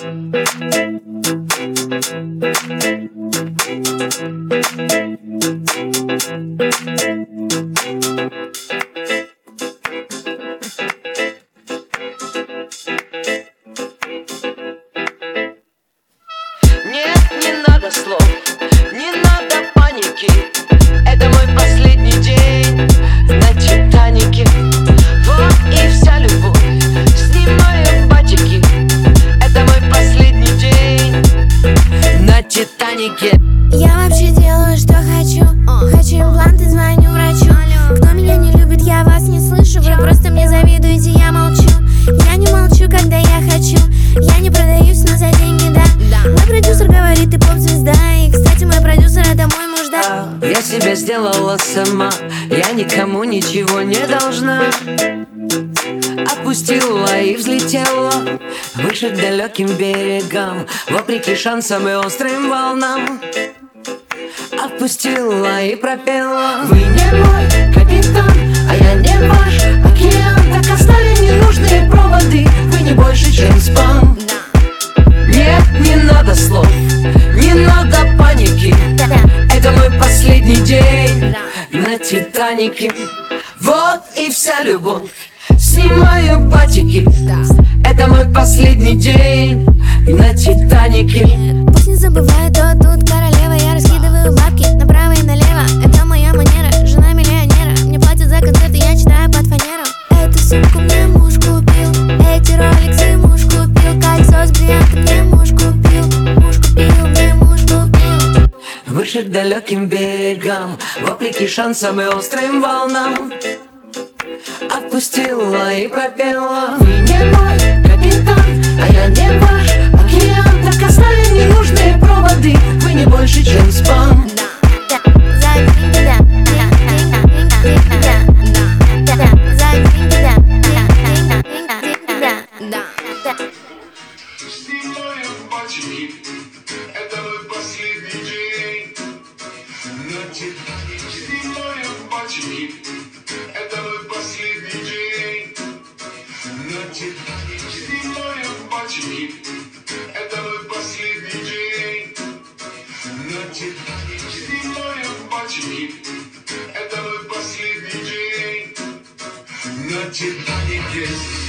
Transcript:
Не надо слов, не надо паники. Это мой последний день на Титанике. Вот и вся любовь, снимаю батики. Это мой последний день на Титанике. Я вообще делаю, что хочу. Хочу импланты, звоню врачу. Кто меня не любит, я вас не слышу. Вы просто мне завидуете, я молчу. Я не молчу, когда я хочу. Я не продаюсь, но за деньги, да. Мой продюсер говорит, ты поп-звезда. И, кстати, мой продюсер — это мой муж, да. Я себя сделала сама, я никому ничего не должна. Отпустила и взлетела выше к далеким берегам, вопреки шансам и острым волнам. Отпустила и пропела: вы не мой капитан, а я не ваш океан. Так оставим ненужные проводы, вы не больше, чем спам. Нет, не надо слов, не надо паники. Это мой последний день на Титанике. Вот и вся любовь, снимаю батики. Это мой последний день на Титанике. Пусть не забывает, кто тут королева. Я раскидываю бабки направо и налево. Это моя манера, жена миллионера. Мне платят за концерты, я читаю под фанеру. Эту сумку мне муж купил, эти роликсы муж купил. Кольцо с бриллиантом мне муж купил. Муж купил, мне муж купил. Выше к далеким берегам, вопреки шансам и острым волнам. Отпустила и пропела: вы не мой капитан, а я не ваш океан. Так оставим ненужные проводы, вы не больше, чем спам. Снимаю батики, это мой последний день на Титанике. Снимаю батики, это мой последний день на Титанике. Снимаю батики, это мой последний день на Титанике. Снимаю батики, это мой последний день на Титанике.